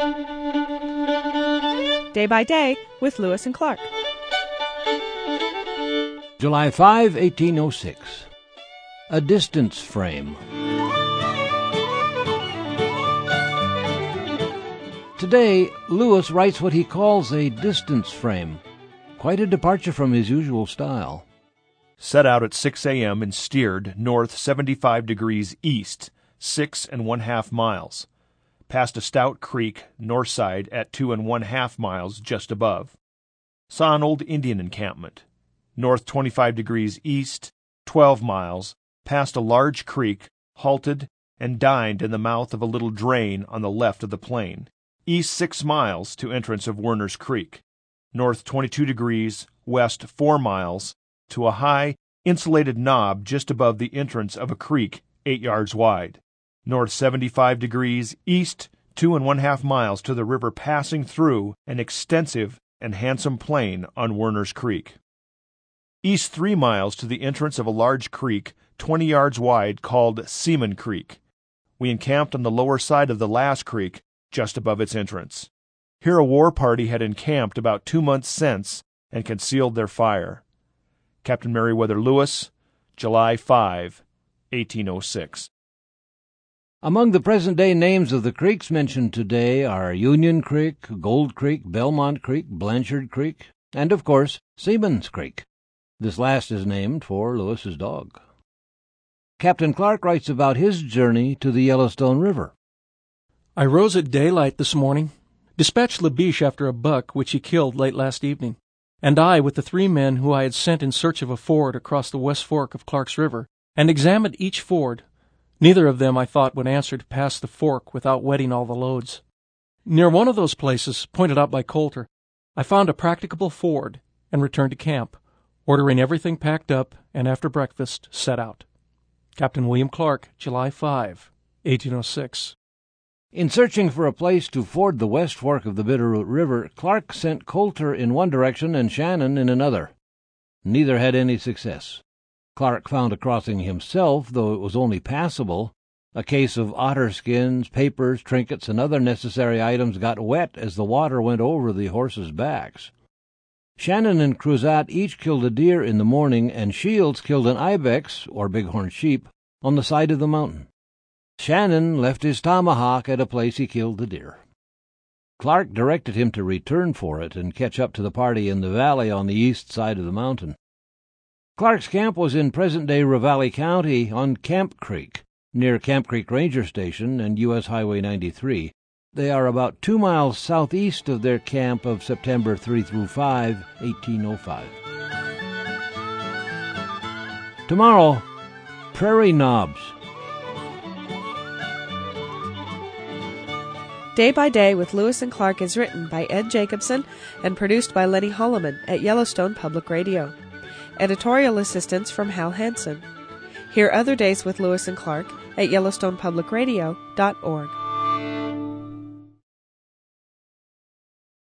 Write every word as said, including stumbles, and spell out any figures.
Day by Day with Lewis and Clark. July fifth, eighteen oh six. A distance frame. Today, Lewis writes what he calls a distance frame, quite a departure from his usual style. Set out at six a.m. and steered north seventy-five degrees east, six and one half miles. Passed a stout creek north side at two and one half miles just above. Saw an old Indian encampment. North twenty-five degrees east, twelve miles, passed a large creek, halted, and dined in the mouth of a little drain on the left of the plain. East six miles to entrance of Werner's Creek. North twenty-two degrees, west four miles, to a high, insulated knob just above the entrance of a creek eight yards wide. North seventy-five degrees, east two and one half miles to the river passing through an extensive and handsome plain on Werner's Creek. East three miles to the entrance of a large creek twenty yards wide called Seaman Creek. We encamped on the lower side of the last creek, just above its entrance. Here a war party had encamped about two months since and concealed their fire. Captain Meriwether Lewis, July fifth, eighteen oh six. Among the present-day names of the creeks mentioned today are Union Creek, Gold Creek, Belmont Creek, Blanchard Creek, and, of course, Seaman's Creek. This last is named for Lewis's dog. Captain Clark writes about his journey to the Yellowstone River. I rose at daylight this morning, dispatched Labiche after a buck which he killed late last evening, and I, with the three men who I had sent in search of a ford across the west fork of Clark's River, and examined each ford. Neither of them, I thought, would answer to pass the fork without wetting all the loads. Near one of those places, pointed out by Coulter, I found a practicable ford and returned to camp, ordering everything packed up, and after breakfast set out. Captain William Clark, July fifth, eighteen oh six. In searching for a place to ford the west fork of the Bitterroot River, Clark sent Coulter in one direction and Shannon in another. Neither had any success. Clark found a crossing himself, though it was only passable. A case of otter skins, papers, trinkets, and other necessary items got wet as the water went over the horses' backs. Shannon and Cruzat each killed a deer in the morning, and Shields killed an ibex, or bighorn sheep, on the side of the mountain. Shannon left his tomahawk at a place he killed the deer. Clark directed him to return for it and catch up to the party in the valley on the east side of the mountain. Clark's camp was in present-day Ravalli County on Camp Creek, near Camp Creek Ranger Station and U S Highway ninety-three. They are about two miles southeast of their camp of September third through fifth, eighteen oh five. Tomorrow, Prairie Knobs. Day by Day with Lewis and Clark is written by Ed Jacobson and produced by Lenny Holloman at Yellowstone Public Radio. Editorial assistance from Hal Hansen. Hear other days with Lewis and Clark at Yellowstone Public Radio dot org.